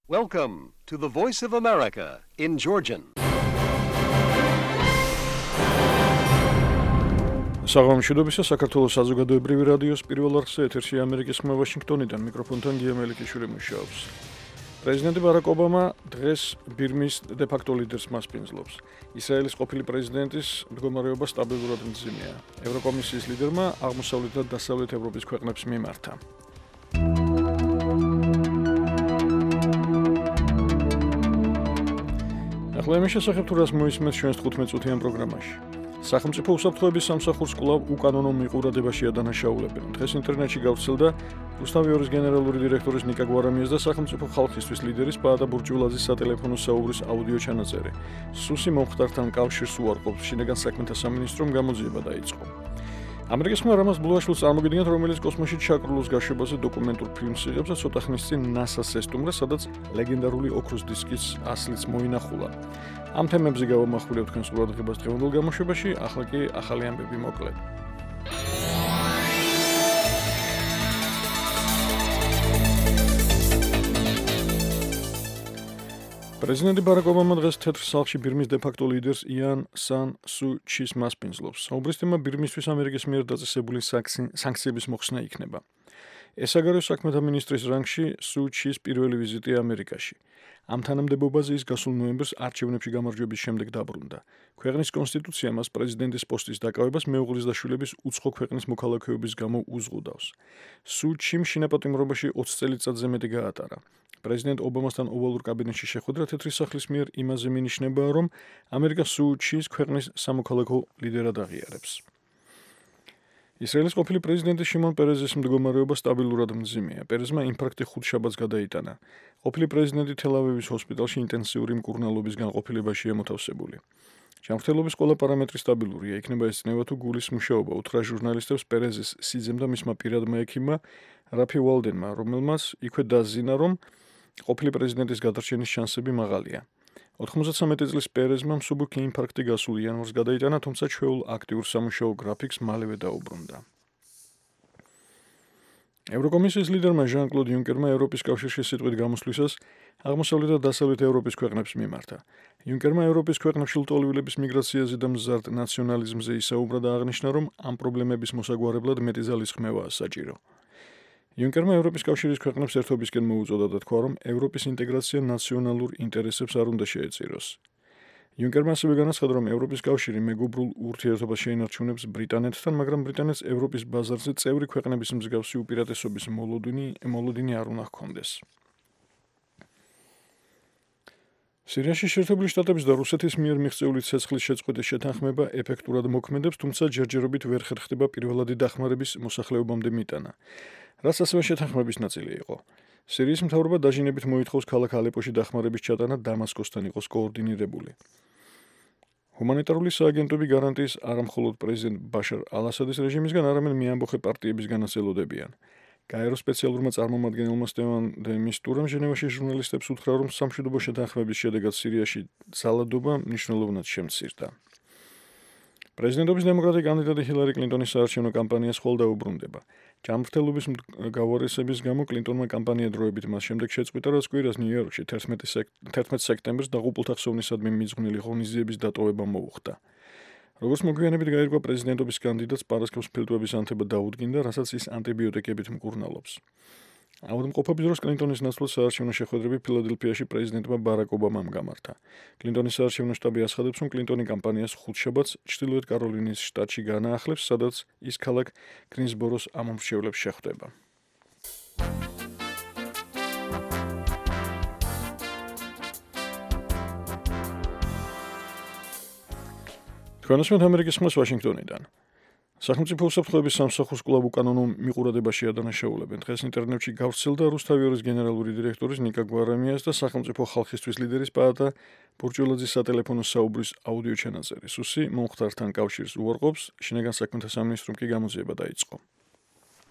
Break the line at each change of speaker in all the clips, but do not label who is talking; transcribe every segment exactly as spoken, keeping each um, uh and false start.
Welcome to the Voice of America in Georgian.
საღამოშიდობისა საქართველოს საზოგადოებრივი რადიოს პირველ არხზე ეთერში ამერიკის ხმა ვაშინგტონიდან მიკროფონთან გია მელიქიშვილი მუშაობს. პრეზიდენტი ბარაკ ობამა დღეს ბირმის დე-ფაქტო ლიდერს მასპინძლობს. ისრაელის ყოფილი პრეზიდენტის მდგომარეობა სტაბილურად მძიმეა. ევროკომისიის ლიდერმა აღმოსავლეთ და დასავლეთ ევროპის ქვეყნებს მიმართა. ახლა იმის შესახებ თუ რას მოისმენთ ჩვენს თხუთმეტ წუთიან პროგრამაში. სახელმწიფო უსაფრთხოების სამსახურს კვლავ უკანონო მიყურადებაშია დანაშაულებენ. დღეს ინტერნეტში გავრცელდა რუსთავი ორის გენერალური დირექტორის ნიკა გვარამიას და სახელმწიფო ხალხისთვის ლიდერის პაატა ბურჯულაძის სატელეფონო საუბრის აუდიო ჩანაწერი. სუსი მომხდართან კავშირს უარყოფს. შინაგან საქმეთა სამინისტრომ გამოძიება დაიწყო. ამერიკის ხმა რამაზ ბლუაშვილს წარმოგიდგენთ, რომელიც კოსმოსში ჩაკრულოს გაშვებაზე დოკუმენტურ ფილმს იღებს და ცოტა ხნის წინ ნასას ესტუმრა, სადაც ლეგენდარული ოქროს დისკის ასლიც მოინახულა. ამ თემებზე გავამახვილებთ თქვენს ყურადღებას დღევანდელ გამოშვებაში, ახლა კი ახალი ამბები მოკლედ. პრეზიდენტი ბარაკ ობამა დღეს თეთრ სახლში ბირმის დე-ფაქტო ლიდერს იან სან სუ ჩის მასპინძლობს. საუბრის თემა ბირმისთვის ამერიკის მიერ დაწესებული სანქციების მოხსნა იქნება. ეს საგარეო საქმეთა მინისტრის რანგში სუ ჩის პირველი ვიზიტია ამერიკაში. ამ თანამდებობაზე ის გასულ ნოემბერს არჩევნებში გამარჯვების შემდეგ დაბრუნდა. ქვეყნის კონსტიტუცია მას პრეზიდენტის პოსტის დაკავებას მეუღლის და შვილების უცხო ქვეყნის მოქალაქეობის გამო უზღუდავს. სუ ჩიმ შინაპატიმრობაში ოცი წელიწადზე მეტი გაატარა. პრეზიდენტ ობამასთან ოვალურ კაბინეტში შეხვედრა თეთრი სახლის მიერ იმაზე მინიშნებაა, რომ ამერიკა სუ ჩის ქვეყნის სამოქალაქო ლიდერად აღიარებს. ისრაელის ყოფილი პრეზიდენტი შიმონ პერეზის მდგომარეობა სტაბილურად მძიმეა. პერეზმა ინფარქტი ხუთშაბათს გადაიტანა. ყოფილი პრეზიდენტი თელ-ავივის ჰოსპიტალში ინტენსიური მკურნალობისგან ყოფილებაშია მოთავსებული. ჯანმრთელობის ყველა პარამეტრი სტაბილურია. იქნება ეცნება თუ გულის მუშაობა. უთხრა ჟურნალისტებს პერეზის სიძემ და მისმა პირადმა ექიმმა რაფი ვალდენმა, რომელმაც იქვე დაზინა, რომ ყოფილი პრეზიდენტის გადარჩენის შანსები მაღალია. ოთხმოცდასამეტი წლის პერეზმა მსუბუქი ინფარქტი გასულ იანვარს გადაიტანა, თუმცა ჩვეულ აქტიურ სამუშაო გრაფიკს მალევე დაუბრუნდა. ევროკომისიის ლიდერმა ჟან-კლოდ იუნკერმა ევროპის კავშირში სიტყვით გამოსვლისას აღმოსავლეთ და დასავლეთ ევროპის ქვეყნებს მიმართა. იუნკერმა ევროპის ქვეყნებში ლტოლვილების მიგრაციაზე და მზარდ ნაციონალიზმზე ისაუბრა და აღნიშნა, რომ ამ პრობლემების მოსაგვარებლად მეტი ძალის ხმევაა საჭირო. იუნკერმა ევროპის კავშირის ქვეყნებს ერთობისკენ მოუწოდა და თქვა, რომ ევროპის ინტეგრაცია ნაციონალურ ინტერესებს არ უნდა შეეწიროს. იუნკერმა ასევე განაცხადა, რომ ევროპის კავშირი მეგობრულ ურთიერთობას შეინარჩუნებს ბრიტანეთთან, მაგრამ ბრიტანეთს ევროპის ბაზარზე წევრი ქვეყნების მსგავსი უპირატესობის მოლოდინი, მოლოდინი არ უნდა ჰქონდეს. სირიაში შეერთებული შტატების და რუსეთის მიერ მიღწეული ცეცხლის შეწყვეტის შეთანხმება ეფექტურად მოქმედებს, თუმცა ჯერჯერობით ვერ ხერხდება პირველადი დახმარების მოსახლეობამდე მიტანა, რაც ასევე შეთანხმების ნაწილი იყო. სირიის მთავრობა დაჟინებით მოითხოვს ქალაქ ალეპოში დახმარების ჩატანა დამასკოსთან იყოს კოორდინირებული. ჰუმანიტარული სააგენტოები გარანტიის არა მხოლოდ პრეზიდენტ ბაშარ ალ-ასადის რეჟიმისგან, არამედ მეამბოხე პარტიებისგანაც ელოდებიან. გაერო სპეციალურმა წარმომადგენელმა სტევან დე მისტურამ ჟენევაში ჟურნალისტებს უთხრა, რომ სამშვიდობო შეთანხმების შედეგად სირიაში ძალადობა მნიშვნელოვნად შემცირდა. პრეზიდენტობის დემოკრატი კანდიდატი ჰილარი კლინტონის საარჩევნო კამპანიას ხვალ დაუბრუნდება. ჯანმრთელობის გავარესების გამო კლინტონმა კამპანია დროებით მას შემდეგ შეწყვიტა, რაც კვირას ნიუ-იორკში თერთმეტ სექტემბერს დაღუპულთა ხსოვნისადმი მიძღვნილი ღონისძიების დატოვება მოუხდა. როგორც მოგვიანებით გაირკვა, პრეზიდენტობის კანდიდატს პარასკევს ფილტვების ანთება დაუდგინდა, რასაც ის ანტიბიოტიკებით მკურნალობს. ავადმყოფობის დროს კლინტონის ნაცვლად საარჩევნო შეხვედრები ფილადელფიაში პრეზიდენტმა ბარაკ ობამამ გამართა. კლინტონის საარჩევნო შტაბი აცხადებს, რომ კლინტონი კამპანიას ხუთშაბათს ჩრდილოეთ კაროლინის შტატში განაახლებს, სადაც ის ქალაქ გრინსბოროს ამომრჩევლებს შეხვდება. თქვენ უსმენთ ამერიკის ხმას ვაშინგტონიდან. სახელმწიფო უსაფრთხოების სამსახურს კვლავ უკანონო მიყურადებაშია დანაშაულებენ. დღეს ინტერნეტში გავრცელდა რუსთავი ორის გენერალური დირექტორის ნიკა გვარამიას და სახელმწიფო ხალხისთვის ლიდერის პაატა ბურჯულაძის სატელეფონო საუბრის აუდიო ჩანაწერი. სუსი მომხდართან კავშირს უარყოფს, შინაგან საქმეთა სამინისტრომ კი გამოძიება დაიწყო.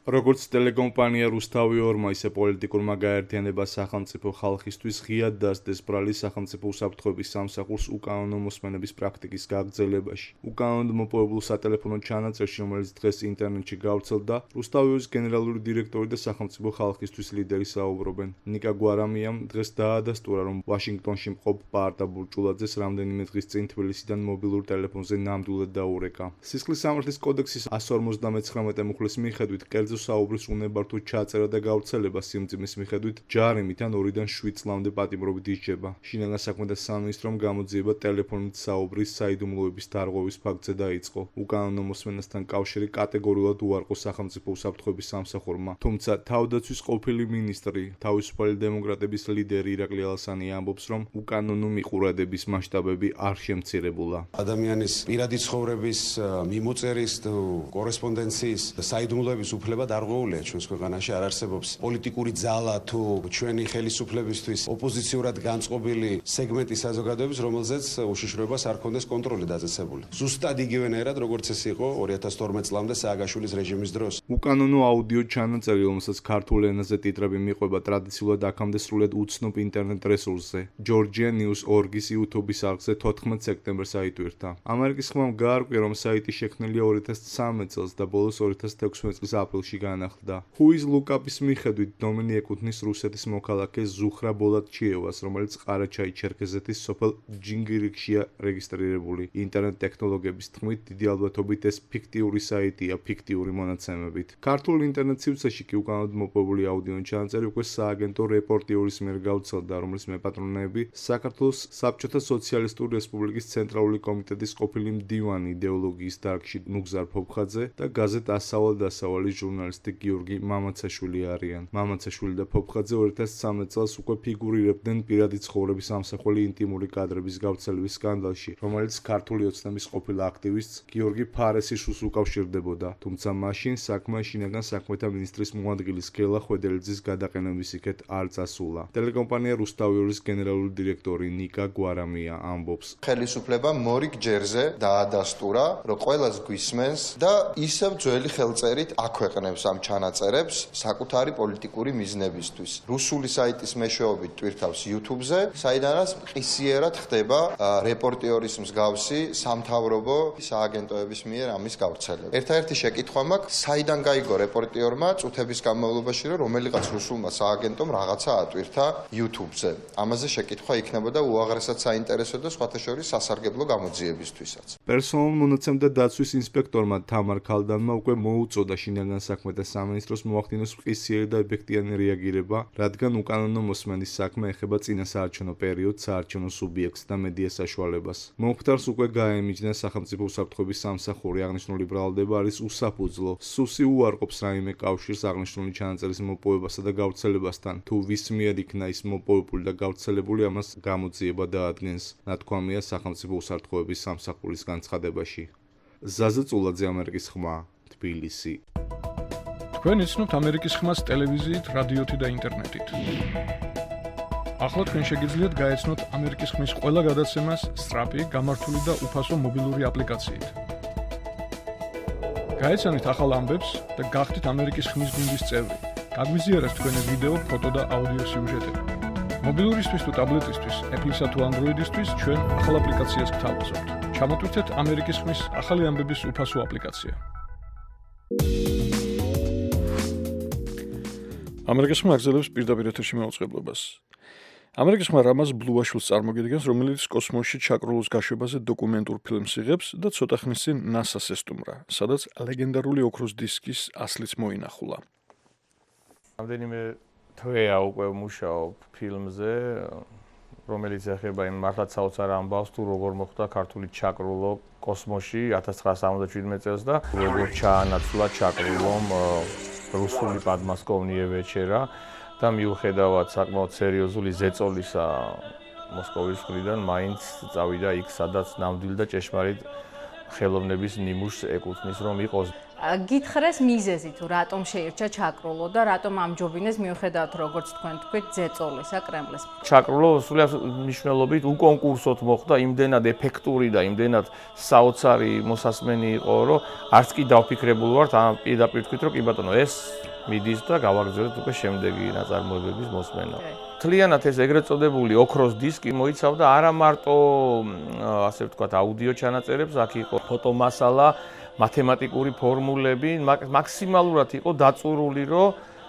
როგორც ტელეკომპანია რუსთავი ორმა, ისე პოლიტიკურმა გაერთიანება სახელმწიფო ხალხისთვის ღიად დასდეს ბრალი სახელმწიფო უსაფრთხოების სამსახურს უკანონო მოსმენების პრაქტიკის გაგრძელებაში. უკანონოდ მოპოვებულ სატელეფონო ჩანაწერში, რომელიც დღეს ინტერნეტში გავრცელდა, რუსთავი ორის გენერალური დირექტორი და სახელმწიფო ხალხისთვის ლიდერი საუბრობენ. ნიკა გვარამიამ დღეს დაადასტურა, რომ ვაშინგტონში მყოფ პაარტა ბურჭულაძეს რამდენიმე დღის წინ თბილისიდან მობილურ ტელეფონზე ნამდვილად დაურეკა. სისხლის სამართლის კოდექსის εκατს ორმოცდამეცხრამეტე მუხლის მიხედვით კერძო საუბრის უნებართვო ჩაწერა და გავრცელება სიმძიმის მიხედვით ჯარიმით ან ორიდან შვიდ წლამდე პატიმრობით ისჯება. შინაგან საქმეთა სამინისტრომ გამოძიება ტელეფონით საუბრის საიდუმლოების დარღვევის ფაქტზე დაიწყო. უკანონო მოსმენასთან კავშირი კატეგორიულად უარყო სახელმწიფო უსაფრთხოების სამსახურმა, თუმცა თავდაცვის ყოფილი მინისტრი, თავისუფალი დემოკრატების ლიდერი ირაკლი ალასანი ამბობს, რომ უკანონო მიყურადების მასშტაბები არ შემცირებულა.
ადამიანის პირადი ცხოვრების მიმოწერის კორესპონდენციის საიდუმლოების უფლება დარღვეულია ჩვენს ქვეყანაში. არ არსებობს პოლიტიკური ძალა თუ ჩვენი ხელისუფლებისთვის ოპოზიციურად განწყობილი სეგმენტი საზოგადოების, რომელზეც უშიშროებას არ ქონდეს კონტროლი დაწესებული. ზუსტად იგივენაირად, როგორც ეს იყო ორი ათას თორმეტ წლამდე სააგაშვილის რეჟიმის დროს.
უკანონო აუდიო ჩანაწერი, რომელსაც ქართულ ენაზე ტიტრები მიყვება, ტრადიციულად აქამდე სრულიად უცნობ ინტერნეტ რესურსზე, Georgia News dot org-ის YouTube-ის არხზე თოთხმეტ სექტემბერს აიტვირთა. ამერიკის ხმამ გაარკვია, რომ საიტი შექმნილია ორი ათას ცხრამეტ წელს და ბოლოს ორი ათას თექვსმეტ წლის აპრილში განახლდა. Who is Look-up-ის მიხედვით დომენი ეკუთვნის რუსეთის მოქალაქე ზუხრა ბოლატჩიევას, რომელიც ყარაჩაი-ჩერქეზეთის სოფელ ჯინგირიქშია რეგისტრირებული. ინტერნეტ ტექნოლოგიების თქმით, დიდი ალბათობით ეს ფიქტიური საიტია ფიქტიური მონაცემებით. ქართულ ინტერნეტ სივრცეში კი უკანონოდ მოპოვებული აუდიო ჩანაწერი უკვე სააგენტო რეპორტიორის მიერ გავრცელდა, რომლის მეპატრონეები საქართველოს საბჭოთა სოციალისტური რესპუბლიკის ცენტრალური კომიტეტის ყოფილი მდივანი იდეოლოგიის დარგში ნუგზარ ფოფხაძე და გაზეთ ასავალ დასავალის ჟურნალისტი გიორგი მამაცაშვილი არიან. მამაცაშვილი და ფოფხაძე ორი ათას ცხრამეტ წელს უკვე ფიგურირებდნენ პირადი ცხოვრების ამსახველი ინტიმური კადრების გავრცელების სკანდალში, რომელიც ქართული ოცნების ყოფილ აქტივისტს გიორგი ფარესიშვილს უკავშირდებოდა, თუმცა მაშინ საქმე შინაგან საქმეთა მინისტრის მოადგილის გელა ხვედელიძის გადაყენების იქეთ არ წასულა. ტელეკომპანია რუსთავი ორის გენერალური დირექტორი ნიკა გვარამია ამბობს,
ხელისუფლებამ მორიგ ჯერზე დაადასტურა, რომ ყველას გვისმენს და ისევ ძველი ხელწერით აქვეყნებს ამ ჩანაწერებს საკუთარი პოლიტიკური მიზნებისთვის. რუსული საიტის მეშვეობით ტვირთავს YouTube-ზე, საიდანაც ყისიერად ხდება რეპორტიორის მსგავსი სამთავრობო სააგენტოების მიერ ამის გავრცელება. ერთადერთი შეკითხვა მაქვს, საიდან გაიგო რეპორტიორმა წუთების განმავლობაში, რომ რომელიღაც რუსულმა სააგენტომ რაღაცა ატვირთა YouTube-ზე. ამაზე შეკითხვა იქნებოდა უაღრესად საინტერესო და სხვათა შორის სასარგებლო გამოძიებისთვისაც.
პერსონალურ მონაცემთა დაცვის ინსპექტორმა თამარ ქალდანმა უკვე მოუწოდა შინაგან საქმეთა სამინისტროს მოახდინოს მყისიერი და ეფექტიანი რეაგირება, რადგან უკანონო მოსმენის საქმე ეხება წინასაარჩევნო პერიოდს, საარჩევნო სუბიექტს და მედია საშუალებას. მომხდარს უკვე გაემიჯნა სახელმწიფო უსაფრთხოების სამსახური. აღნიშნული ბრალდება არის უსაფუძვლო. სუსი უარყოფს რაიმე კავშირს აღნიშნული ჩანაწერის მოპოვებასა და გავრცელებასთან. თუ ვის მიერ იქნა ის მოპოვებული და გავრცელებული, ამას გამოძიება დაადგენს, ნათქვამია სახელმწიფო უსაფრთხოების სამსახურის განცხადებაში. ზაზა წულაძე, ამერიკის ხმა, თბილისი.
თქვენ იცნობთ ამერიკის ხმას ტელევიზიით, რადიოთი და ინტერნეტით. ახლა თქვენ შეგიძლიათ გაეცნოთ ამერიკის ხმის ყველა გადაცემას სწრაფი, გამართული და უფასო მობილური აპლიკაციით. გაეცანით ახალ ამბებს და გახდით ამერიკის ხმის გუნდის წევრი. გაგვიზიარეთ თქვენი ვიდეო, ფოტო და აუდიო სიუჟეტები. მობილურისთვის თუ ტაბლეტისთვის, Apple-ისა თუ Android-ისთვის ჩვენ ახალ აპლიკაციას გთავაზობთ. ჩამოტვირთეთ ამერიკის ხმის ახალი ამბების უფასო აპლიკაცია. ამერიკის ხმა აგრძელებს პირდაპირ ეთერში მაუწყებლობას. ამერიკის ხმა რამაზ ბლუაშვილს წარმოგიდგენს, რომელიც კოსმოსში ჩაკრულოს გაშვებაზე დოკუმენტურ ფილმს იღებს და ცოტა ხნის წინ ნასას ესტუმრა, სადაც ლეგენდარული ოქროს დისკის ასლიც მოინახულა.
რამდენიმე თვეა უკვე მუშაობ ფილმზე, რომელიც ეხება იმ მართლაც საოცარ ამბავს, თუ როგორ მოხდა ქართული ჩაკრულო კოსმოსში ათას ცხრაასა სამოცდაშვიდმეტ წელს და როგორ ჩაანაცვლა ჩაკრულომ რუსული პადმასკოვნიე ვეჩერა და მიუხედავად საკმაოდ სერიოზული ზეწოლისა მოსკოვის მხრიდან მაინც წავიდა იქ, სადაც ნამდვილი და ჭეშმარიტ ხელოვნების ნიმუშს ეკუთვნის, რომ იყოს.
გითხრეს მიზეზი თუ რატომ შეირჩა ჩაკრულო და რატომ ამჯობინეს მიუხედავად როგორც თქვენ თქვით ძეწოლისა კრემლის.
ჩაკრულო სულიერ მნიშვნელობით უკონკურსოდ მოხდა, იმდენად ეფექტური და იმდენად საოცარი მოსასმენი იყო, რომ არც კი დავფიქრებული ვართ, ამ პირდაპირ თქვით, რომ კი ბატონო ეს მიდის და გავაგრძელებთ უკვე შემდეგი ნაწარმოებების მოსმენა. მთლიანად ეს ეგრეთ წოდებული ოქროს დისკი მოიცავდა არა მარტო ასე ვთქვათ აუდიო ჩანაწერებს, აქ იყო ფოტომასალა, მათემატიკური ფორმულები, მაქსიმალურად იყო დაწურული, რომ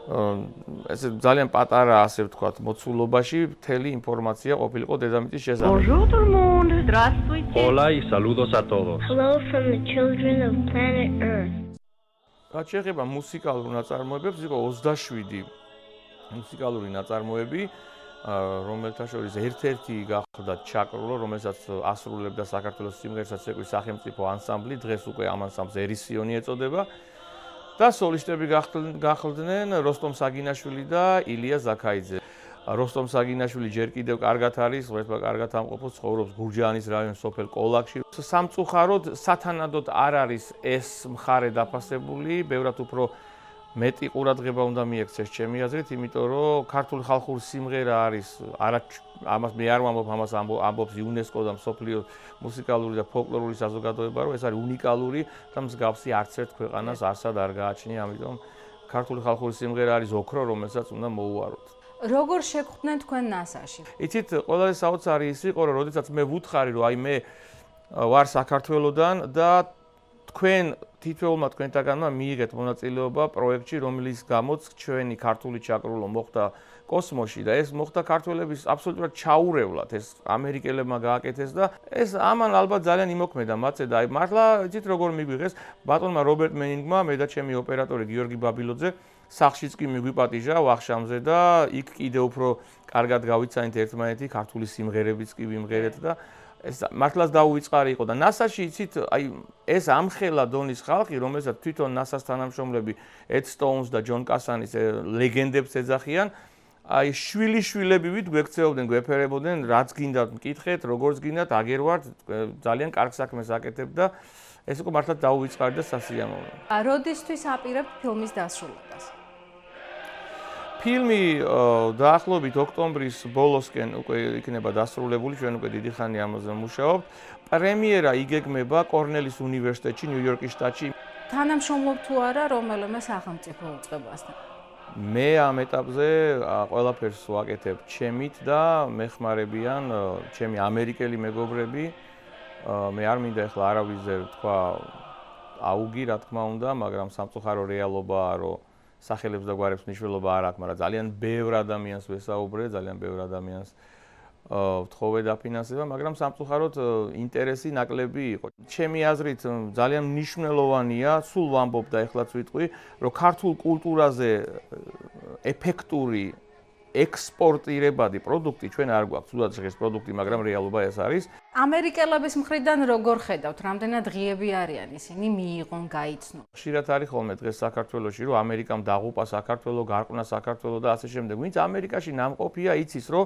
ესე ძალიან პატარა ასე ვთქვათ მოცულობაში მთელი ინფორმაცია ყოფილიყო დედამიწის შესახებ.
Bonjour tout le monde, здравствуйте.
Hola y saludos a todos.
Hello from the children of planet Earth.
რაც შეეხება მუსიკალურ ნაწარმოებებს, იყო ოცდაშვიდი მუსიკალური ნაწარმოები, რომელთა შორის ერთ-ერთი გახდა ჩაკრულო, რომელსაც ასრულებდა საქართველოს სიმღერათა ცეკვის სახელმწიფო ანსამბლი, დღეს უკვე ამ ანსამბლს ერისიონი ეწოდება და სოლისტები გახლდნენ როსტომ საგინაშვილი და ილია ზაქაიძე. როსტომ საგინაშვილი ჯერ კიდევ კარგად არის, ღმერთმა კარგად ამყოფოს, ცხოვრობს გურჯაანის რაიონის სოფელ კოლაკში. სამწუხაროდ სათანადოდ არ არის ეს მხარე დაფასებული, ბევრად უფრო მეტი ყურადღება უნდა მიექცეს ჩემი აზრით, იმიტომ რომ ქართული ხალხური სიმღერა არის არა ამას მე არ ვამბობ, ამას ამბობს იუნესკო და მსოფლიო მუსიკალური და ფოლკლორული საზოგადოება, რომ ეს არის უნიკალური და მსგავსი არც ერთ ქვეყანას არსად არ გააჩნია, ამიტომ ქართული ხალხური სიმღერა არის ოქრო, რომელსაც უნდა მოუაროთ.
როგორ შეგხვდნენ თქვენ ნასაში?
იცით, ყველაზე საოცარი ის იყო, რომ როდესაც მე ვუთხარი, რომ აი მე ვარ საქართველოდან და თქვენ თითოეულმა თქვენთაგანმა მიიღეთ მონაწილეობა პროექტში, რომლის გამოც ჩვენი ქართული ჩაკრულო მოხდა კოსმოსში და ეს მოხდა ქართველების აბსოლუტურად ჩაურევლად, ეს ამერიკელებმა გააკეთეს და ეს ამან ალბათ ძალიან იმოქმედა მათზე და აი მართლა იცით როგორ მიგვიღეს ბატონმა რობერტ მენინგმა, მე და ჩემი ოპერატორი გიორგი ბაბილოძე სახშიც კი მიგვიპატიჟა ვახშამზე და იქ კიდევ უფრო კარგად გავიცანით ერთმანეთი, ქართული სიმღერებიც კი ვიმღერეთ და ეს მართლაც დაუვიწყარი იყო და ნასაში იცით აი ეს ამხელა დონის ხალხი, რომელსაც თვითონ ნასას თანამშრომლები ედ სტოუნს და ჯონ კასანის ლეგენდებს ეძახიან, აი შვილიშვილებივით გვექცეობდნენ, გვეფერებოდნენ, რაც გინდათ მკითხეთ, როგორც გინდათ, აგერ ვართ, ძალიან კარგ საქმეს აკეთებ და ეს იყო მართლაც დაუვიწყარი და სასიამოვნო.
როდისთვის აპირებთ ფილმის დასრულებას?
ფილმი დაახლოებით ოქტომბრის ბოლოსკენ უკვე იქნება დასრულებული, ჩვენ უკვე დიდი ხანი ამაზე ვმუშაობთ. პრემიერა იგეგმება კორნელის უნივერსიტეტში, ნიუ-იორკის შტატში.
თანამშრომლობ თუ არა რომელიმე სახელმწიფო უწყებასთან?
მე ამ ეტაპზე ყველაფერს ვაკეთებ ჩემით და მეხმარებიან ჩემი ამერიკელი მეგობრები. მე არ მინდა ახლა არავიზე თქვა აუგი, რა თქმა უნდა, მაგრამ სამწუხარო რეალობაა, რომ სახელებს და გვარებს მნიშვნელობა არ აქვს, მაგრამ ძალიან ბევრ ადამიანს ვესაუბრე, ძალიან ბევრ ადამიანს ვთხოვე დაფინანსება, მაგრამ სამწუხაროდ ინტერესი ნაკლები იყო. ჩემი აზრით ძალიან მნიშვნელოვანია, სულ ვამბობ და ეხლაც ვიტყვი, რომ ქართულ კულტურაზე ეფექტური ექსპორტირებადი პროდუქტი ჩვენ არ გვაქვს, თუნდაც ეს პროდუქტი, მაგრამ რეალობა ეს არის.
ამერიკელების მხრიდან როგორ ხედავთ, რამდენად ღიები არიან ისინი, მიიღონ, გაიცნო?
ხშირად არის ხოლმე დღეს საქართველოში, რომ ამერიკამ დაღუპა საქართველო, გარყვნა საქართველო და ასე შემდეგ. ვინც ამერიკაში ნამყოფია, იცის, რომ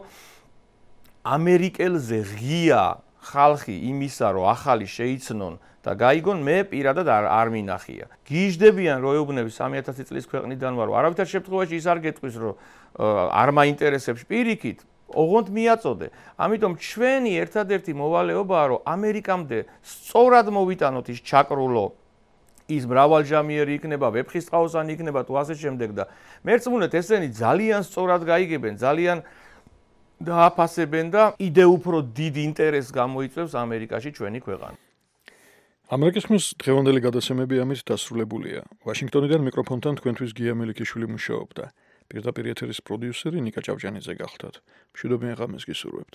ამერიკელზე ღია ხალხი იმისა, რომ ახალი შეიცნონ და გაიგონ, მე პირადად არ არ მინახია. გიჟდებიან, რომ ეუბნები სამი ათასი წლის ქვეყნიდან ვარო. არავითარ შემთხვევაში ის არ გეტყვის, რომ არ მაინტერესებს პირიქით, ოღონდ მიაწოდე. ამიტომ ჩვენი ერთადერთი მოვალეობაა, რომ ამერიკამდე სწორად მოვიტანოთ ის ჩაკრულო, ის მრავალჟამიერი იქნება, ვეფხისტყაოსანი იქნება თუ ასე შემდეგ და მერწმუნეთ ესენი ძალიან სწორად გაიგებენ, ძალიან დააფასებენ და იდე უფრო დიდ ინტერესს გამოიწვევს ამერიკაში ჩვენი ქვეყანა.
ამერიკის ხმის დღევანდელი გადაცემები ამით დასრულებულია. ვაშინგტონიდან მიკროფონთან თქვენთვის გია მელიქიშვილი მუშაობდა. პირდაპირ ეთერის პროდიუსერი ნიკა ჭავჭანიძე გახლდათ. მშვიდობიან ღამეს გისურვებთ.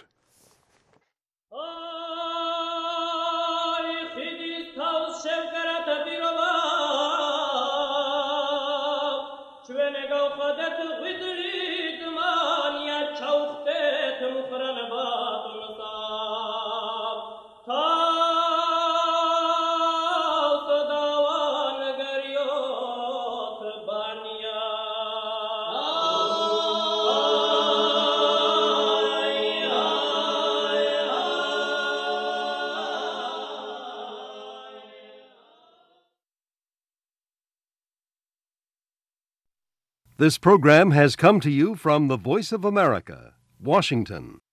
This program has come to you from the Voice of America, Washington.